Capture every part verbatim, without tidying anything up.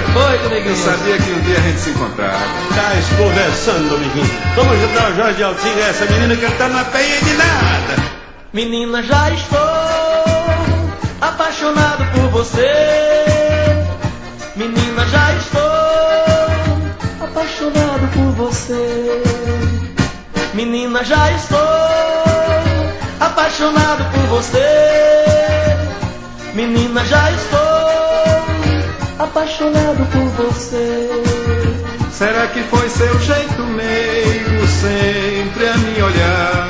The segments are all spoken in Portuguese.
Oi, Dominguinho. Eu sabia que um dia a gente se encontrava. Tá conversando, Dominguinho. Vamos ajudar o Jorge Alcina, essa menina que tá na peia de nada. Menina, já estou apaixonado por você. Menina, já estou apaixonado por você. Menina, já estou apaixonado por você. Menina, já estou apaixonado por você. Será que foi seu jeito meigo sempre a me olhar?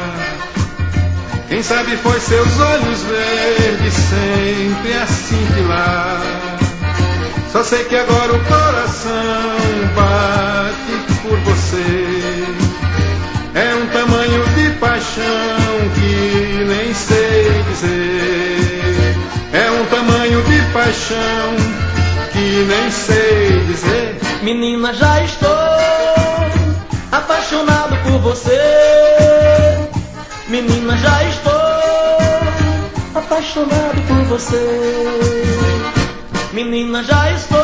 Quem sabe foi seus olhos verdes sempre a cintilar? Só sei que agora o coração bate por você. É um tamanho de paixão que nem sei dizer. É um tamanho de paixão que nem sei dizer. Menina, já estou apaixonado por você. Menina, já estou apaixonado por você. Menina, já estou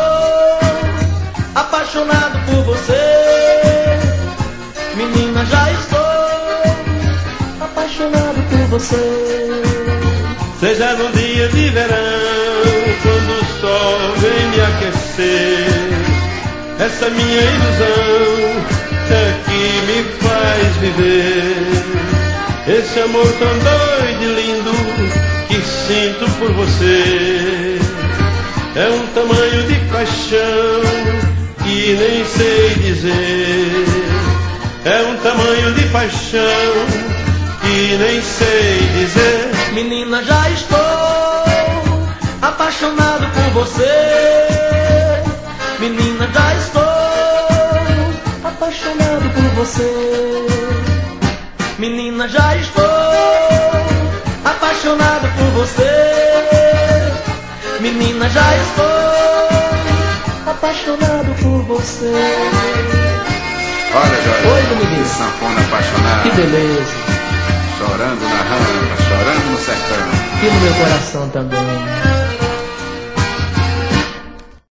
apaixonado por você. Menina, já estou apaixonado por você. Seja num dia de verão, quando o sol vem me aquecer, essa minha ilusão é que me faz viver. Esse amor tão doido e lindo que sinto por você é um tamanho de paixão que nem sei dizer. É um tamanho de paixão que nem sei dizer. Menina, já estou apaixonado por você. Menina, já estou apaixonado por você. Menina, já estou apaixonado por você. Menina, já estou apaixonado por você. Olha, Jorge, oi, Dominguinho. sanfona apaixonada. Que beleza. Chorando na rampa, chorando no sertão. E no meu coração também.